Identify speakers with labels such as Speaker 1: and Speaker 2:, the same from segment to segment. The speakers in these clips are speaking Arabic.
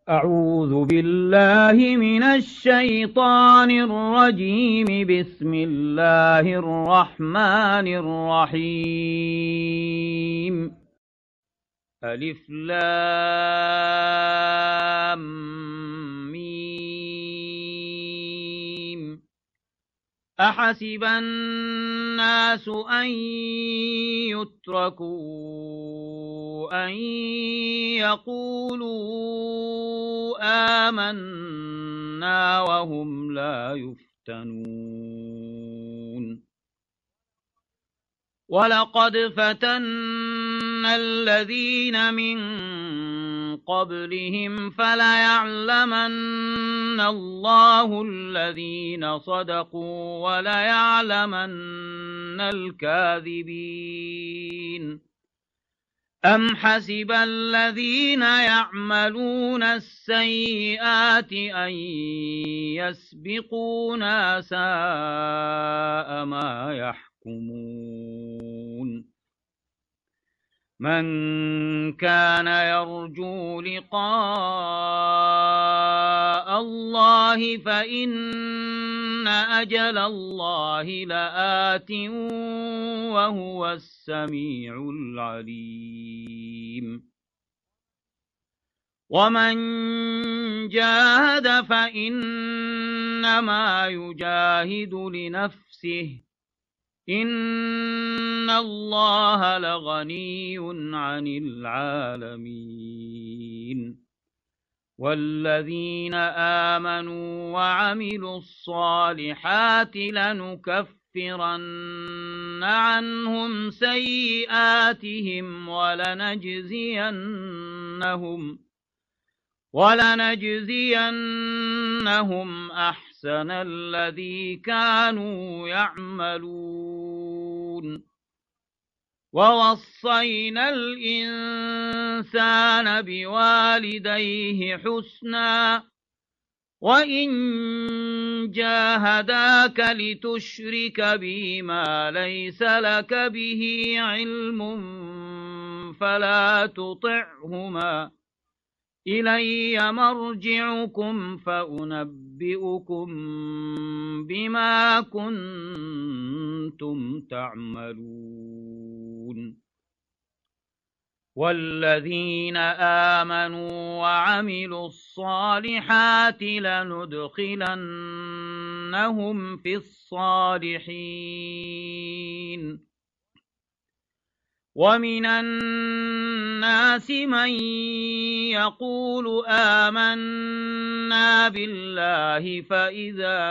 Speaker 1: أعوذ بالله من الشيطان الرجيم. بسم الله الرحمن الرحيم. ألف لام ميم. أحسب الناس أن يتركوا أن يقولوا آمنا وهم لا يفتنون. ولقد فتنا الذين من قبلهم فليعلمن الله الذين صدقوا وليعلمن الكاذبين. أم حسب الذين يعملون السيئات أن يسبقونا ساء ما يحكمون. من كان يرجو لقاء الله فإن أجل الله لآت وهو السميع العليم. ومن جاهد فإنما يجاهد لنفسه إن الله لغني عن العالمين. والذين آمنوا وعملوا الصالحات لنكفرن عنهم سيئاتهم ولنجزينهم أحسن الذي كانوا يعملون. ووصينا الإنسان بوالديه حسنا وإن جاهداك لتشرك بي ما ليس لك به علم فلا تطعهما إلي مرجعكم فأنبئكم بما كنتم تعملون. والذين آمنوا وعملوا الصالحات لندخلنهم في الصالحين. ومن الناس من يقول آمنا بالله فإذا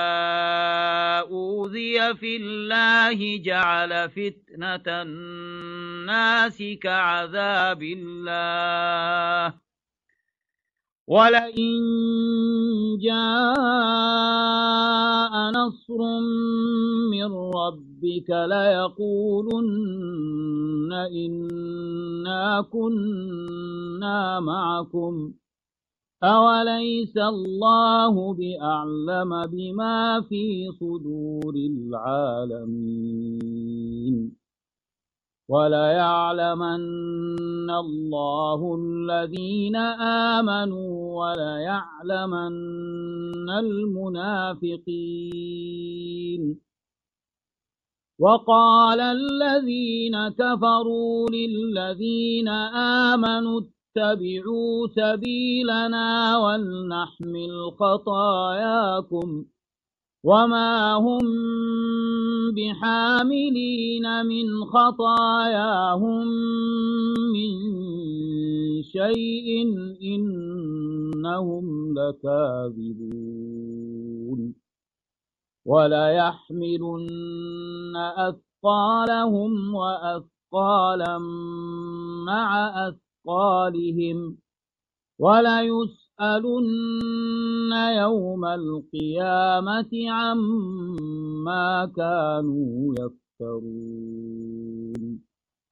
Speaker 1: أوذي في الله جعل فتنة الناس كعذاب الله ولئن جاء نصر من ربك ليقولن إنا كنا معكم أوليس الله بأعلم بما في صدور العالمين. وليعلمن الله الذين آمنوا وليعلمن المنافقين. وقال الذين كفروا للذين آمنوا اتبعوا سبيلنا ولنحمل خطاياكم وما هم بحاملين من خطاياهم من شيء إنهم لكاذبون. وليحملن أثقالهم وأثقالا مع أثقالهم وليسألن يوم القيامة عما كانوا يفترون.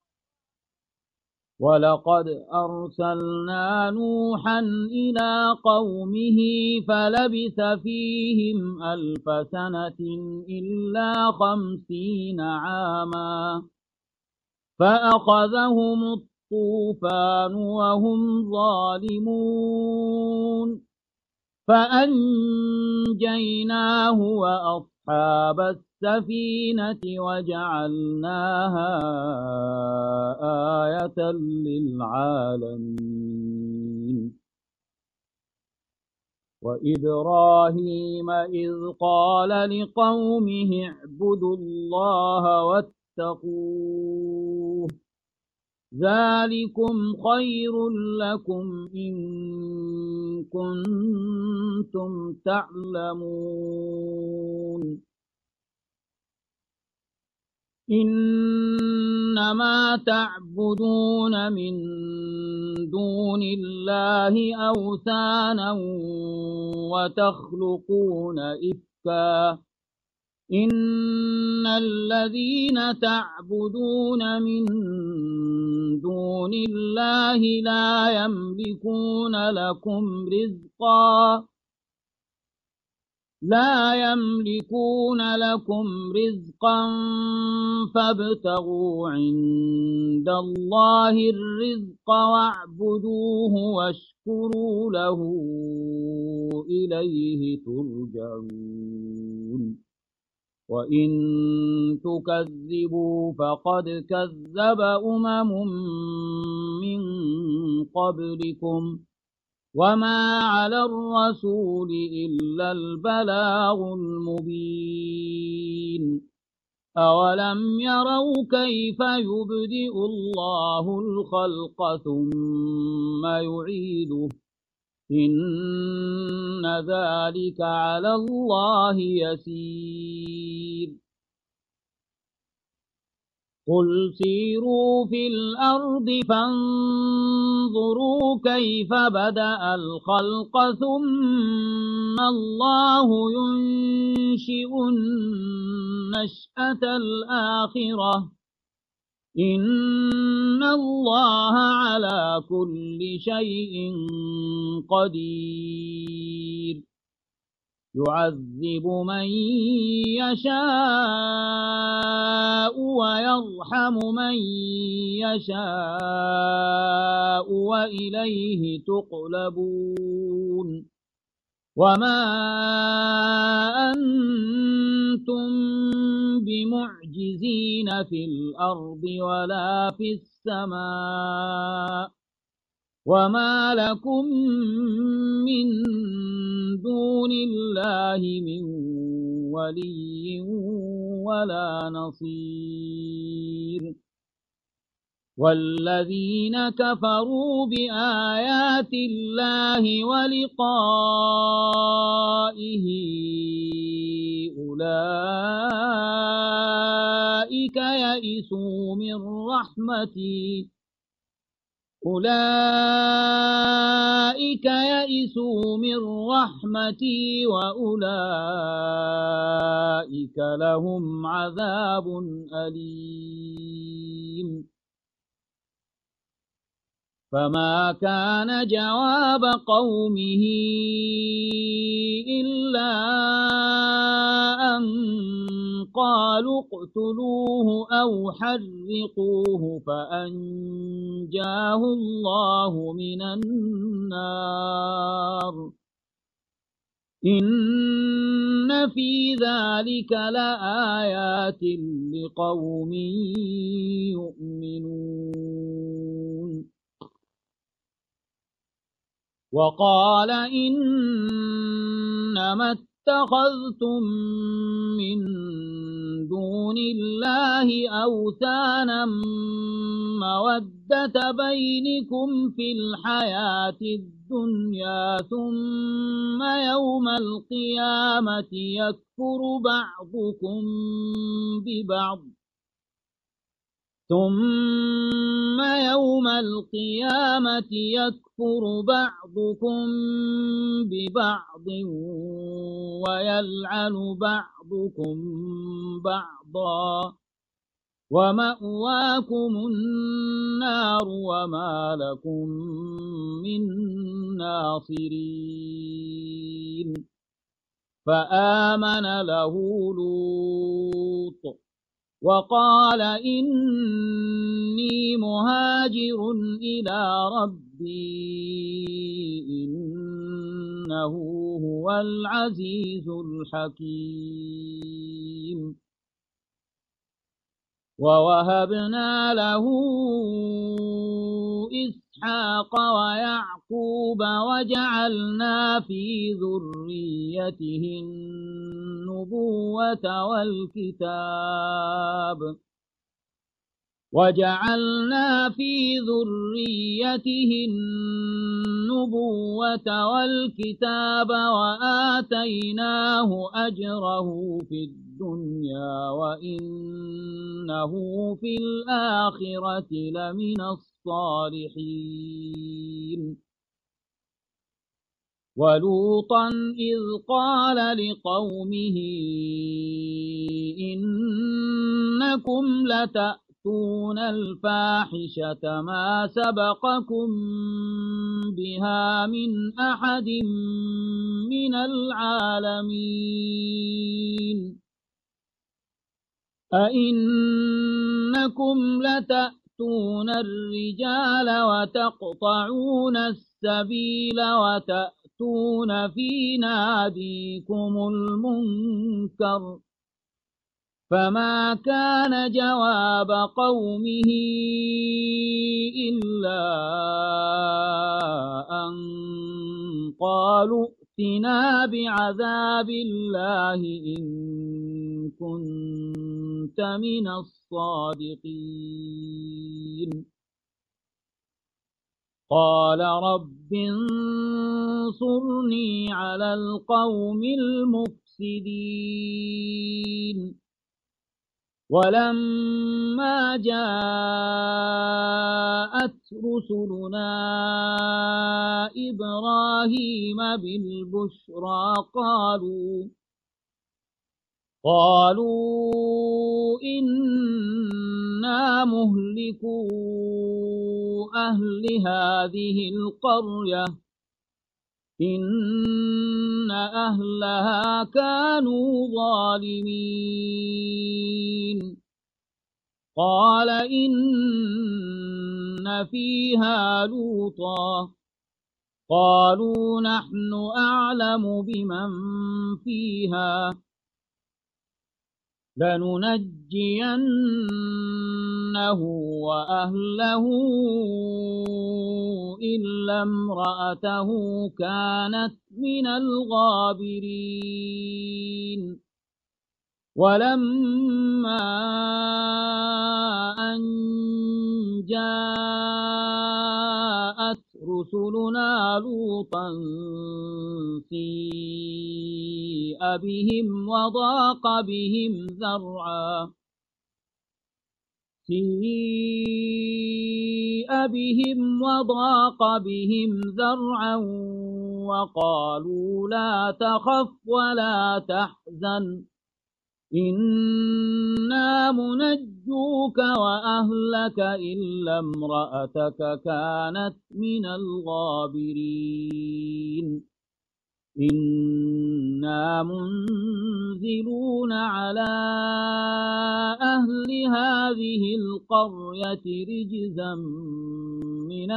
Speaker 1: ولقد أرسلنا نوحا إلى قومه فلبث فيهم 1000 سنة إلا 50 عاما فأخذهم الطوفان وهم ظالمون فأنجيناه وأصحاب السفينة وجعلناها آية للعالمين وإبراهيم إذ قال لقومه اعبدوا الله واتقوه ذلكم خير لكم إن كنتم تعلمون إنما تعبدون من دون الله أوثانا وتخلقون إفكا إن الذين تعبدون من دون الله لا يملكون لكم رزقا فابتغوا عند الله الرزق واعبدوه واشكروا له إليه ترجعون وإن تكذبوا فقد كذب من قبلكم وما على الرسول إلا البلاغ المبين أولم يروا كيف يبدئ الله الخلق ثم يعيده إن ذلك على الله يسير قل سيروا في الأرض فانظروا كيف بدأ الخلق ثم الله ينشئ النشأة الآخرة إن الله على كل شيء قدير يعذب من يشاء ويرحم من يشاء وإليه تقلبون وما أنتم بمعجزين في الأرض ولا في السماء وما لكم من دون الله من ولي ولا نصير والذين كفروا بآيات الله ولقائه أولئك يئسوا من رحمتي وأولئك لهم عذاب أليم فما كان جواب قومه إلا أن قالوا اقتلوه أو حرقوه فأنجاه الله من النار إن في ذلك لآيات لقوم يؤمنون وقال إنما اتخذتم من دون الله أوثانا مودة بينكم في الحياة الدنيا ثم يوم القيامة يكفر بعضكم ببعض ويلعن بعضكم بعضا ومأواكم النار وما لكم من ناصرين فآمن له لوط وقال إني مهاجر إلى ربي إنه هو العزيز الحكيم ووهبنا له إسحاق ويعقوب وجعلنا في ذريته النبوة والكتاب وآتيناه أجره في الدنيا وإنه في الآخرة لمن الصالحين ولوطا إذ قال لقومه إنكم لتأتون الفاحشة ما سبقكم بها من أحد من العالمين أئنكم لتأتون الرجال وتقطعون السبيل وتأتون في ناديكم المنكر فما كان جواب قومه إلا أن قالوا ائتنا بعذاب الله إن كنت من الصادقين قال رب انصرني على القوم المفسدين ولما جاءت رسلنا إبراهيم بالبشرى قالوا إنا مهلكو أهل هذه القرية إن أهلها كانوا ظالمين قال إن فيها لوطا قالوا نحن أعلم بمن فيها لننجينه وأهله إلا امرأته كانت من الغابرين ولما أن جاءت رسلنا لوطا سيء بهم وضاق بهم ذرعا وقالوا لا تخف ولا تحزن إنا منجوك وأهلك إلا امرأتك كانت من الغابرين إنا منزلون على أهل هذه القرية رجزا من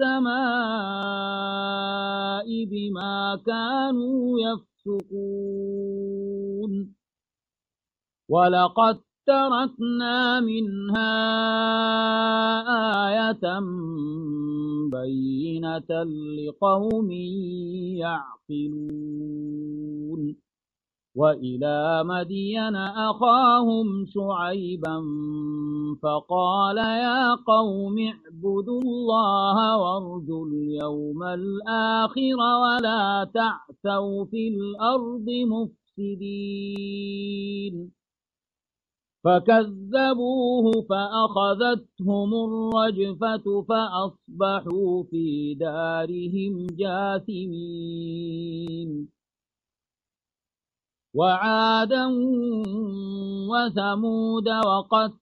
Speaker 1: السماء بما كانوا يفسقون ولقد تركنا منها آية بينة لقوم يعقلون وإلى مدين أخاهم شعيبا فقال يا قوم اعبدوا الله وارجوا اليوم الآخر ولا تعثوا في الأرض مفسدين فكذبوه فأخذتهم الرجفة فأصبحوا في دارهم جاثمين وعادا وثمود وقد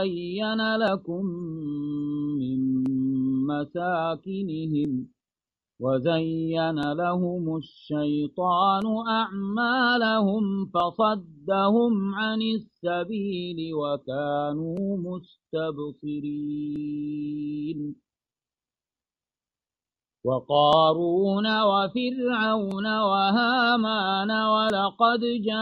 Speaker 1: تبين لكم من مساكنهم وزين لهم الشيطان أعمالهم فصدهم عن السبيل وكانوا مستبصرين وقارون وفرعون وهامان ولقد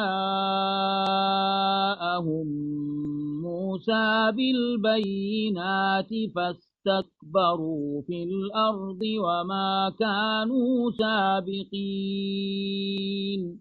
Speaker 1: جاءهم موسى بالبينات فاستكبروا في الأرض وما كانوا سابقين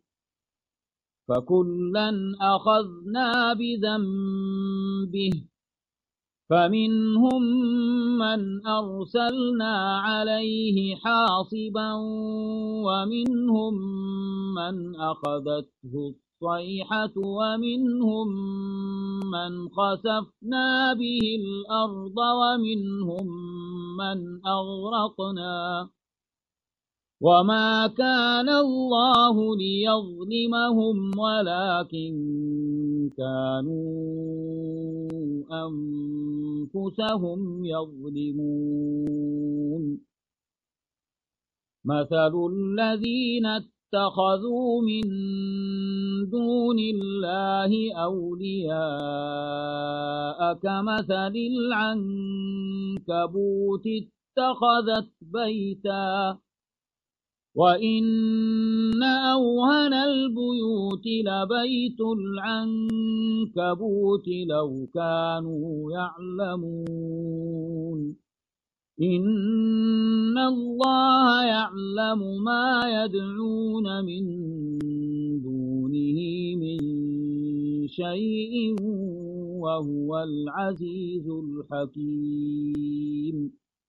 Speaker 1: فكلا أخذنا بذنبه فمنهم من أرسلنا عليه حاصبا ومنهم من أخذته الصيحة ومنهم من خسفنا به الأرض ومنهم من أغرقنا وما كان الله ليظلمهم ولكن كانوا أنفسهم يظلمون مثل الذين اتخذوا من دون الله أولياء كمثل العنكبوت اتخذت بيتا وإن أوهن البيوت لبيت العنكبوت لو كانوا يعلمون إن الله يعلم ما يدعون من دونه من شيء وهو العزيز الحكيم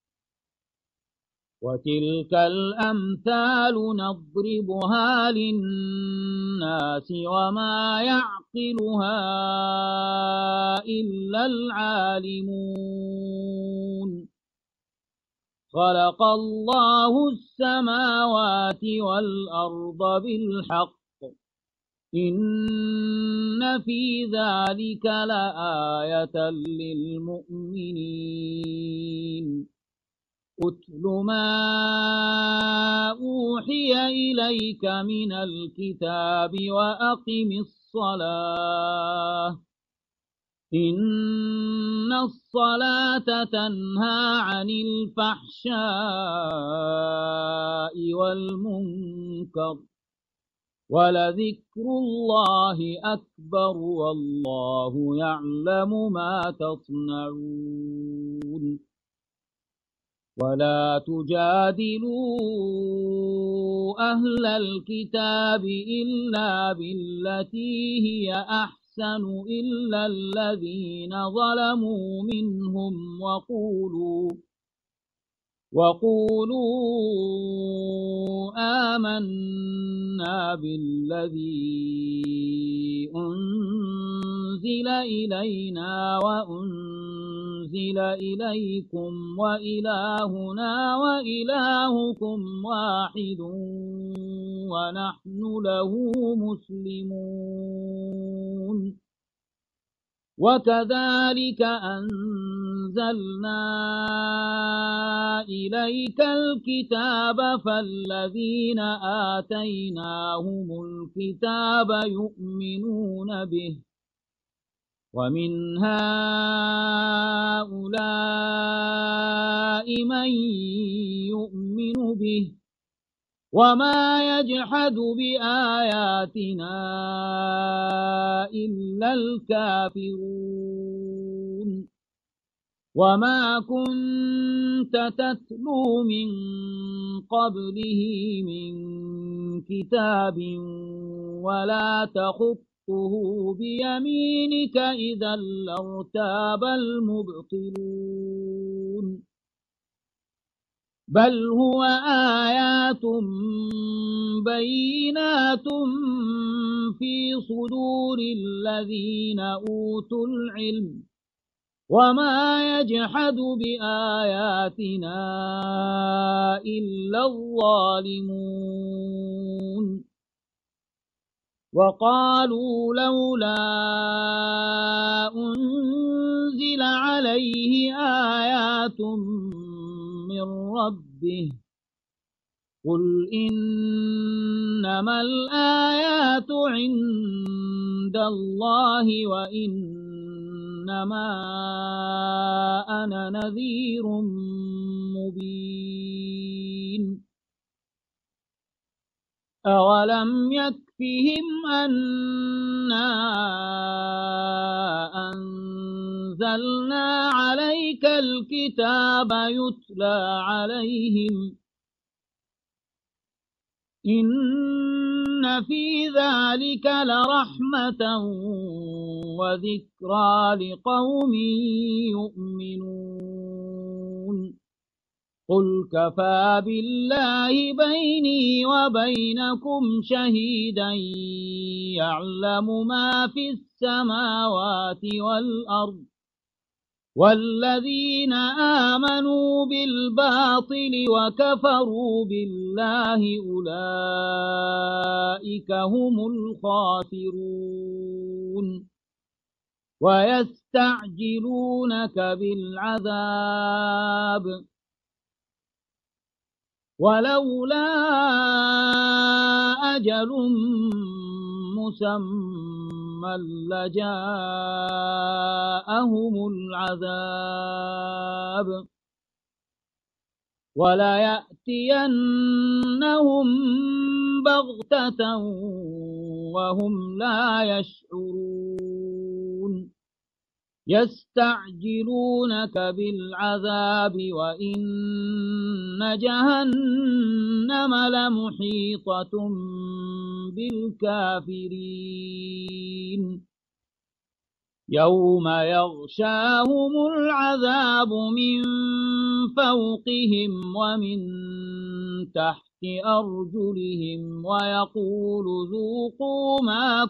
Speaker 1: وتلك الأمثال نضربها للناس وما يعقلها إلا العالمون خلق الله السماوات والأرض بالحق إن في ذلك لآية للمؤمنين أتل ما أوحي إليك من الكتاب وأقم الصلاة إن الصلاة تنهى عن الفحشاء والمنكر ولذكر الله أكبر والله يعلم ما تصنعون ولا تجادلوا أهل الكتاب إلا بالتي هي أحسن إلا الذين ظلموا منهم وقولوا آمنا بالذي أنزل إلينا وأنزل إليكم وإلهنا وإلهكم واحد ونحن له مسلمون وكذلك أنزلنا إليك الكتاب فالذين آتيناهم الكتاب يؤمنون به ومن هؤلاء من يؤمن به وما يجحد بآياتنا إلا الكافرون وما كنت تتلو من قبله من كتاب ولا تخطه بيمينك إذا لارتاب المبطلون بل هو آيات بينات في صدور الذين أوتوا العلم وما يجحد بآياتنا إلا الظالمون وقالوا لولا أنزل عليه آيات من ربه قل إنما الآيات عند الله وإنما أنا نذير مبين أولم يكفهم أنا أنزلنا عليك الكتاب يتلى عليهم إن في ذلك لرحمة وذكرى لقوم يؤمنون قل كفى بالله بيني وبينكم شهيدا يعلم ما في السماوات والأرض والذين آمنوا بالباطل وكفروا بالله أولئك هم الخاسرون ويستعجلونك بالعذاب ولولا أجل مسمى لجاءهم العذاب وليأتينهم بغتة وهم لا يشعرون يستعجلونك بالعذاب وإن جهنم لمحيطة بالكافرين يوم يغشاهم العذاب من فوقهم ومن تحت أرجلهم ويقول ذوقوا ما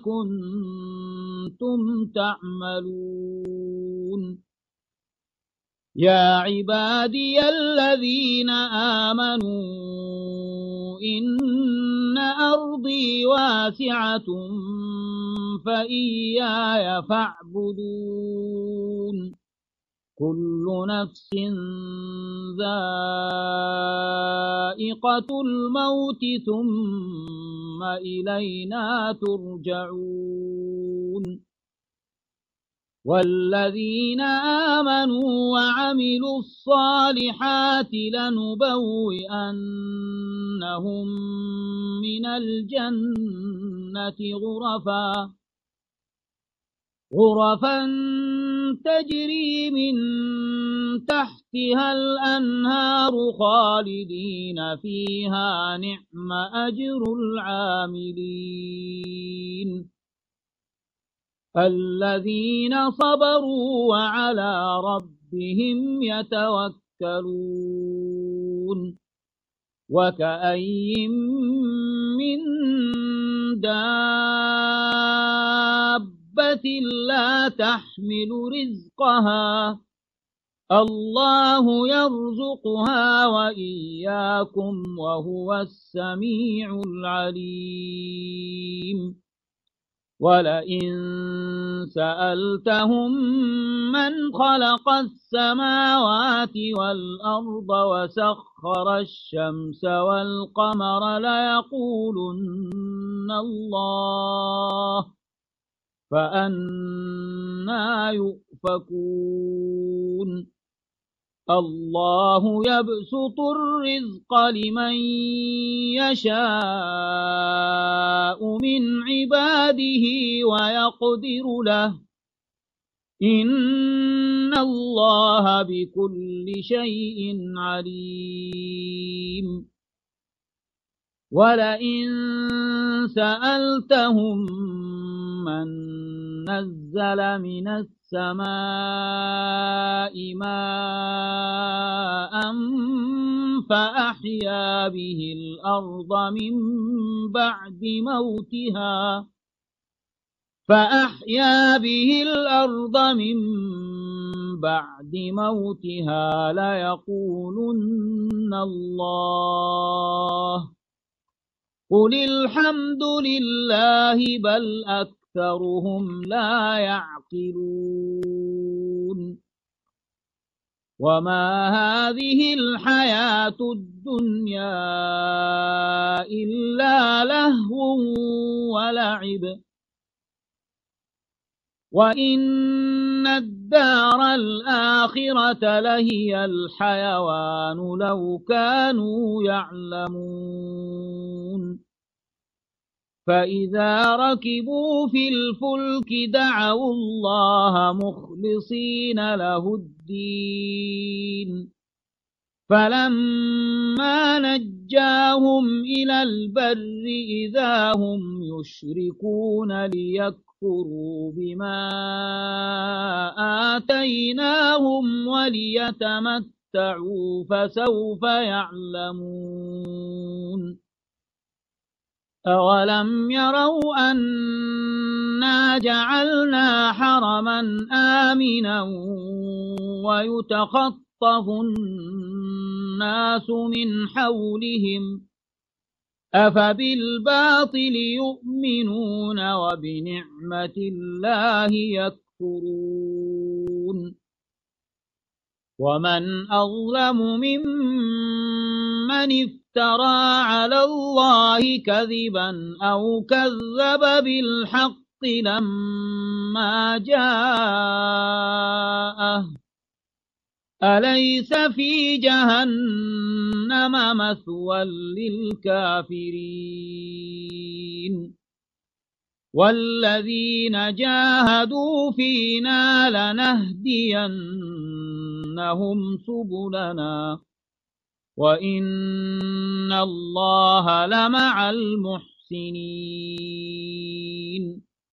Speaker 1: كنتم تعملون يا عبادي الذين آمنوا إن أرضي واسعة فإياي فاعبدون كل نفس ذائقة الموت ثم إلينا ترجعون والذين آمنوا وعملوا الصالحات لنبوئنهم من الجنة غرفا تجري من تحتها الأنهار خالدين فيها نعم أجر العاملين الذين صبروا وعلى ربهم يتوكلون وكأي من دابة لا تحمل رزقها الله يرزقها وإياكم وهو السميع العليم ولئن سألتهم من خلق السماوات والأرض وسخر الشمس والقمر ليقولن الله فأنى يؤفكون الله يبسط الرزق لمن يشاء من عباده ويقدر له إن الله بكل شيء عليم ولئن سألتهم من نزل من السماء ماء فأحيا به الأرض من بعد موتها ليقولن الله قل الحمد لله بل أكثرهم لا يعقلون وما هذه الحياة الدنيا إلا لهو ولعب وإن الدار الآخرة لهي الحيوان لو كانوا يعلمون فإذا ركبوا في الفلك دعوا الله مخلصين له الدين فلما نجاهم إلى البر إذا هم يشركون ليكفروا بما آتيناهم وليتمتعوا فسوف يعلمون أولم يروا أنا جعلنا حرما آمنا ويتخطف الناس من حولهم أفبالباطل يؤمنون وبنعمة الله يكفرون ومن أظلم ممن افترى على الله كذبا أو كذب بالحق لما جاءه أليس في جهنم مثوى للكافرين والذين جاهدوا فينا لنهدينهم سبلنا وإن الله لمع المحسنين